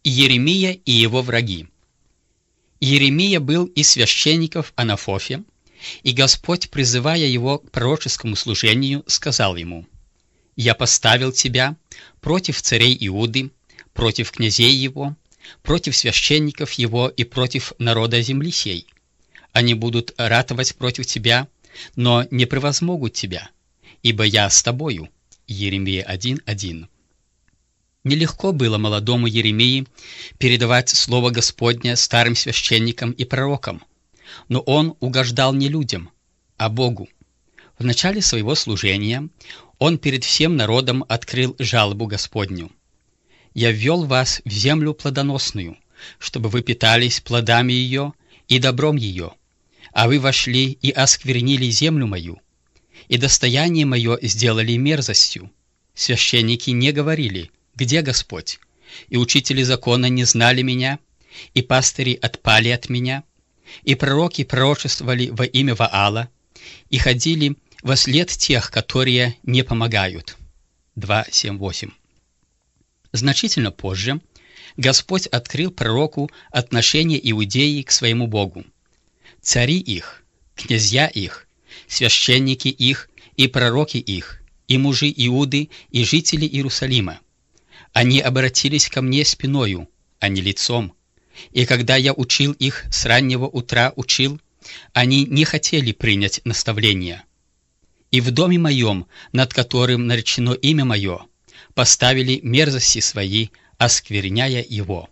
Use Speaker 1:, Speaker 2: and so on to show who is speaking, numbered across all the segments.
Speaker 1: Иеремия и его враги. Иеремия был из священников Анафофе, и Господь, призывая его к пророческому служению, сказал ему: «Я поставил тебя против царей Иуды, против князей его, против священников его и против народа земли сей. Они будут ратовать против тебя, но не превозмогут тебя, ибо я с тобою». Иеремия 1:1. Нелегко было молодому Иеремии передавать слово Господне старым священникам и пророкам, но он угождал не людям, а Богу. В начале своего служения он перед всем народом открыл жалобу Господню: «Я ввел вас в землю плодоносную, чтобы вы питались плодами ее и добром ее, а вы вошли и осквернили землю мою, и достояние мое сделали мерзостью. Священники не говорили: где Господь? И учители закона не знали меня, и пастыри отпали от меня, и пророки пророчествовали во имя Ваала, и ходили вослед тех, которые не помогают». 2:7-8. Значительно позже Господь открыл пророку отношение Иудеи к своему Богу. Цари их, князья их, священники их и пророки их, и мужи Иуды, и жители Иерусалима. Они обратились ко мне спиною, а не лицом. И когда я учил их, с раннего утра учил, они не хотели принять наставления. И в доме моем, над которым наречено имя мое, поставили мерзости свои, оскверняя его».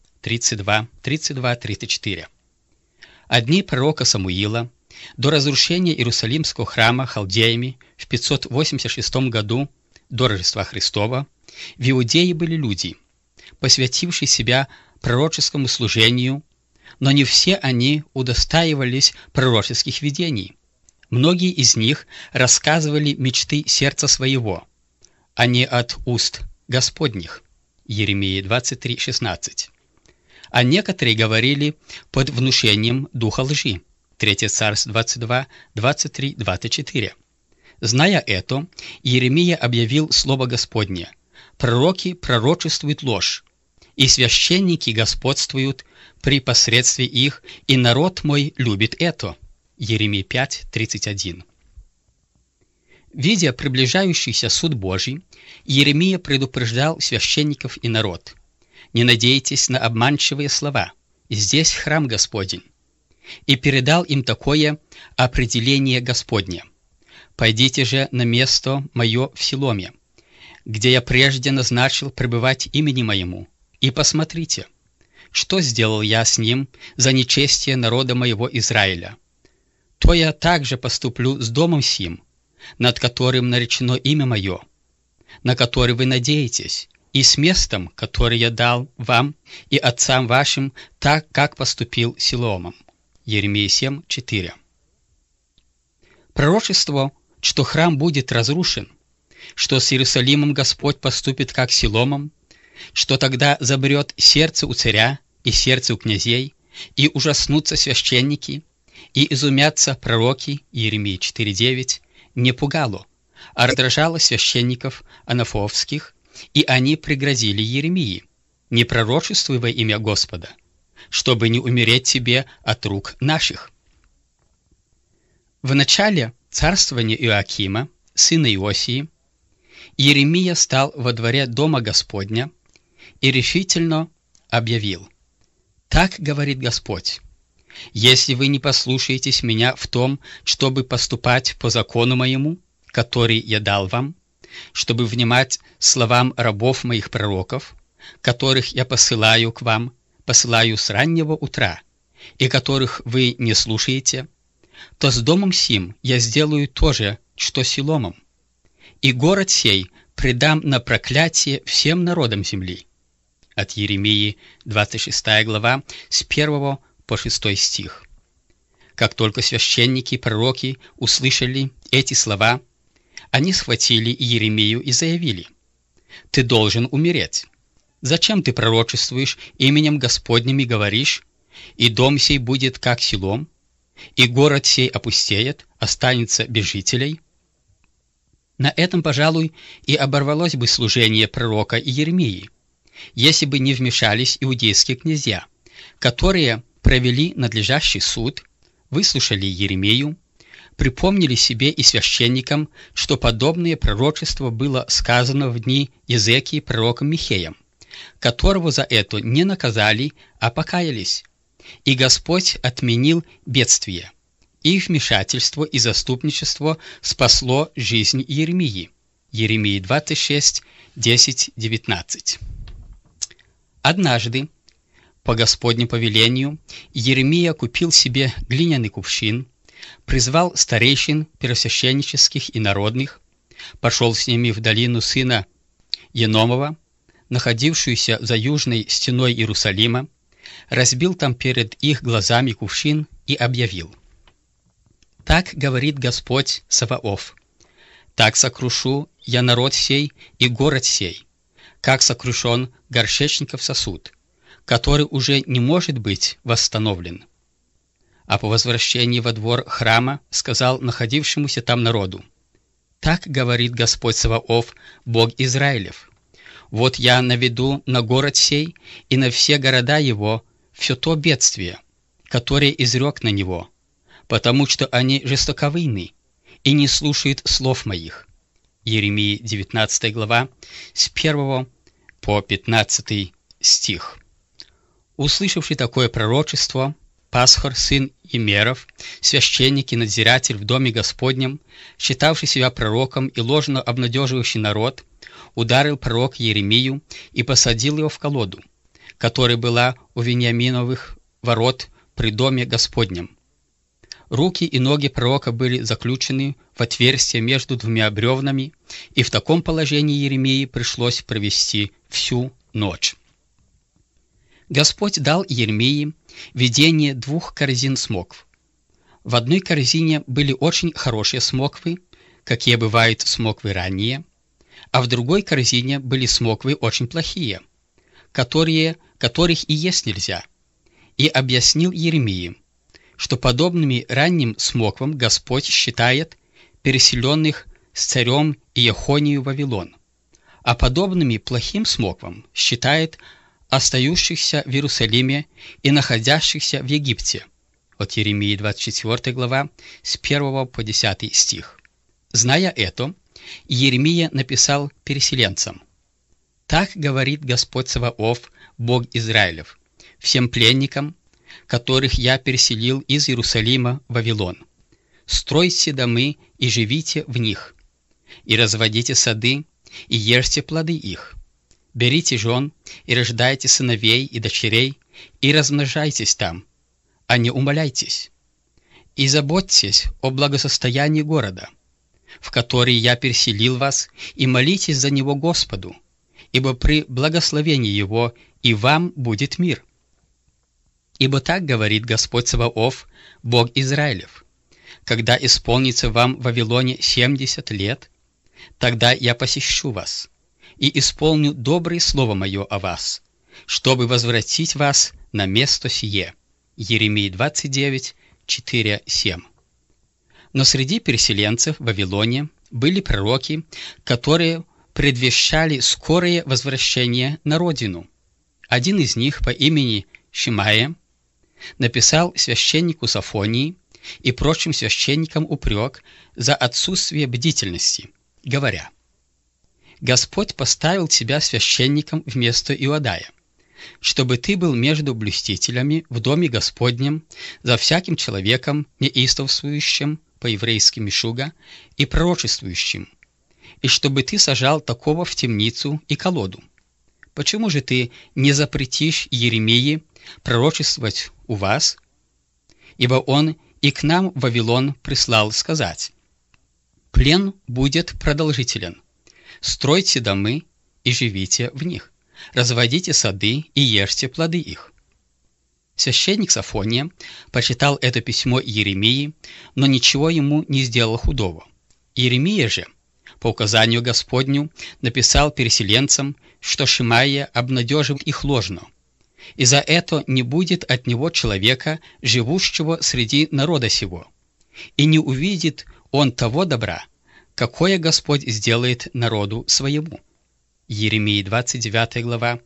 Speaker 1: 32-34. Одни пророка Самуила до разрушения Иерусалимского храма халдеями в 586 году до Рождества Христова в Иудее были люди, посвятившие себя пророческому служению, но не все они удостаивались пророческих видений. Многие из них рассказывали мечты сердца своего, а не от уст Господних. Иеремия 23:16. А некоторые говорили под внушением духа лжи. 3 Царств 22, 23, 24. Зная это, Иеремия объявил слово Господне: «Пророки пророчествуют ложь, и священники господствуют при посредстве их, и народ мой любит это». Иеремия 5:31. Видя приближающийся суд Божий, Иеремия предупреждал священников и народ: «Не надейтесь на обманчивые слова, здесь храм Господень». И передал им такое определение Господне: «Пойдите же на место мое в Силоме, где я прежде назначил пребывать имени моему, и посмотрите, что сделал я с ним за нечестие народа моего Израиля. То я также поступлю с домом сим, над которым наречено имя мое, на который вы надеетесь, и с местом, которое я дал вам и отцам вашим, так, как поступил с Силомом». Иеремия 7:4. Пророчество, что храм будет разрушен, что с Иерусалимом Господь поступит как с Силомом, что тогда заберет сердце у царя и сердце у князей, и ужаснутся священники, и изумятся пророки, Иеремия 4:9, не пугало, а раздражало священников анафовских, и они пригрозили Иеремии: «Не пророчествуй во имя Господа, чтобы не умереть тебе от рук наших». В начале царствования Иоакима, сына Иосии, Иеремия стал во дворе дома Господня и решительно объявил: «Так говорит Господь: если вы не послушаетесь меня в том, чтобы поступать по закону моему, который я дал вам, чтобы внимать словам рабов моих пророков, которых я посылаю к вам, посылаю с раннего утра, и которых вы не слушаете, то с домом сим я сделаю то же, что с Силомом, и город сей предам на проклятие всем народам земли». От Иеремии 26 глава, с 1 по 6 стих. Как только священники и пророки услышали эти слова, они схватили Иеремию и заявили: «Ты должен умереть. Зачем ты пророчествуешь именем Господним и говоришь: и дом сей будет как Силом, и город сей опустеет, останется без жителей?» На этом, пожалуй, и оборвалось бы служение пророка Иеремии, если бы не вмешались иудейские князья, которые провели надлежащий суд, выслушали Иеремию, припомнили себе и священникам, что подобное пророчество было сказано в дни Езекии пророком Михеем, которого за это не наказали, а покаялись. И Господь отменил бедствие. Их вмешательство и заступничество спасло жизнь Иеремии. Иеремии 26, 10-19. Однажды, по Господнему повелению, Иеремия купил себе глиняный кувшин, призвал старейшин первосвященнических и народных, пошел с ними в долину сына Еномова, находившуюся за южной стеной Иерусалима, разбил там перед их глазами кувшин и объявил: «Так говорит Господь Саваоф: так сокрушу я народ сей и город сей, как сокрушен горшечников сосуд, который уже не может быть восстановлен». А по возвращении во двор храма сказал находившемуся там народу: «Так говорит Господь Саваоф, Бог Израилев: вот я наведу на город сей и на все города его все то бедствие, которое изрек на него, потому что они жестоковыйны и не слушают слов моих». Иеремии 19 глава, с 1 по 15 стих. Услышавший такое пророчество, Пасхор, сын Имеров, священник и надзиратель в доме Господнем, считавший себя пророком и ложно обнадеживающий народ, ударил пророк Иеремию и посадил его в колоду, которая была у Вениаминовых ворот при доме Господнем. Руки и ноги пророка были заключены в отверстие между двумя бревнами, и в таком положении Иеремии пришлось провести всю ночь. Господь дал Иеремии видение 2 корзин смокв. В одной корзине были очень хорошие смоквы, какие бывают смоквы ранние, а в другой корзине были смоквы очень плохие, которых и есть нельзя, и объяснил Иеремии, что подобными ранним смоквам Господь считает переселенных с царем Иехонию в Вавилон, а подобными плохим смоквам считает остающихся в Иерусалиме и находящихся в Египте. От Иеремии 24 глава, с 1 по 10 стих. Зная это, Иеремия написал переселенцам: «Так говорит Господь Саваоф, Бог Израилев, всем пленникам, которых я переселил из Иерусалима в Вавилон: стройте домы и живите в них, и разводите сады, и ешьте плоды их. Берите жен и рождайте сыновей и дочерей, и размножайтесь там, а не умаляйтесь. И заботьтесь о благосостоянии города, в который я переселил вас, и молитесь за него Господу, ибо при благословении его и вам будет мир. Ибо так говорит Господь Саваоф, Бог Израилев: когда исполнится вам в Вавилоне 70 лет, тогда я посещу вас и исполню доброе слово мое о вас, чтобы возвратить вас на место сие». Иеремии 29, 4-7. Но среди переселенцев в Вавилоне были пророки, которые предвещали скорое возвращение на родину. Один из них по имени Шимая написал священнику Софонии и прочим священникам упрек за отсутствие бдительности, говоря: «Господь поставил тебя священником вместо Иодая, чтобы ты был между блюстителями в доме Господнем за всяким человеком, неистовствующим по-еврейски мишуга и пророчествующим, и чтобы ты сажал такого в темницу и колоду. Почему же ты не запретишь Иеремии пророчествовать у вас? Ибо он и к нам в Вавилон прислал сказать: плен будет продолжителен. Стройте домы и живите в них, разводите сады и ешьте плоды их». Священник Софония прочитал это письмо Иеремии, но ничего ему не сделал худого. Иеремия же, по указанию Господню, написал переселенцам, что Шимая обнадежил их ложно, и за это не будет от него человека, живущего среди народа сего, и не увидит он того добра, какое Господь сделает народу своему. Иеремии 29 глава,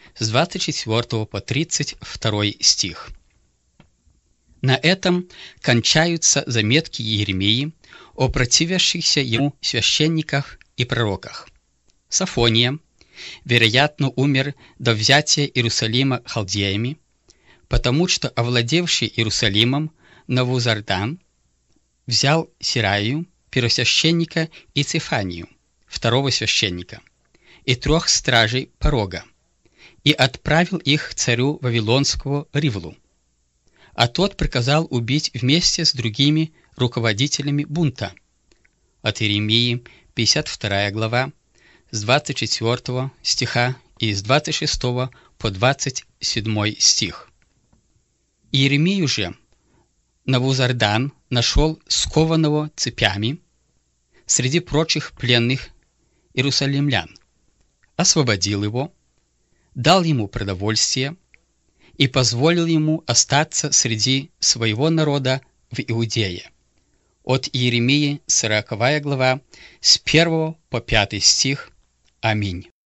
Speaker 1: с 24 по 32 стих. На этом кончаются заметки Иеремии о противящихся ему священниках и пророках. Софония, вероятно, умер до взятия Иерусалима халдеями, потому что овладевший Иерусалимом Навузардан взял Сираию, первосвященника, и Цефанию, второго священника, и 3 стражей порога, и отправил их царю Вавилонского Ривлу. А тот приказал убить вместе с другими руководителями бунта. От Иеремии, 52 глава, с 24 стиха и с 26 по 27 стих. Иеремию же Навузардан нашел скованного цепями среди прочих пленных иерусалимлян, освободил его, дал ему продовольствие и позволил ему остаться среди своего народа в Иудее. От Иеремии, 40 глава, с 1 по 5 стих. Аминь.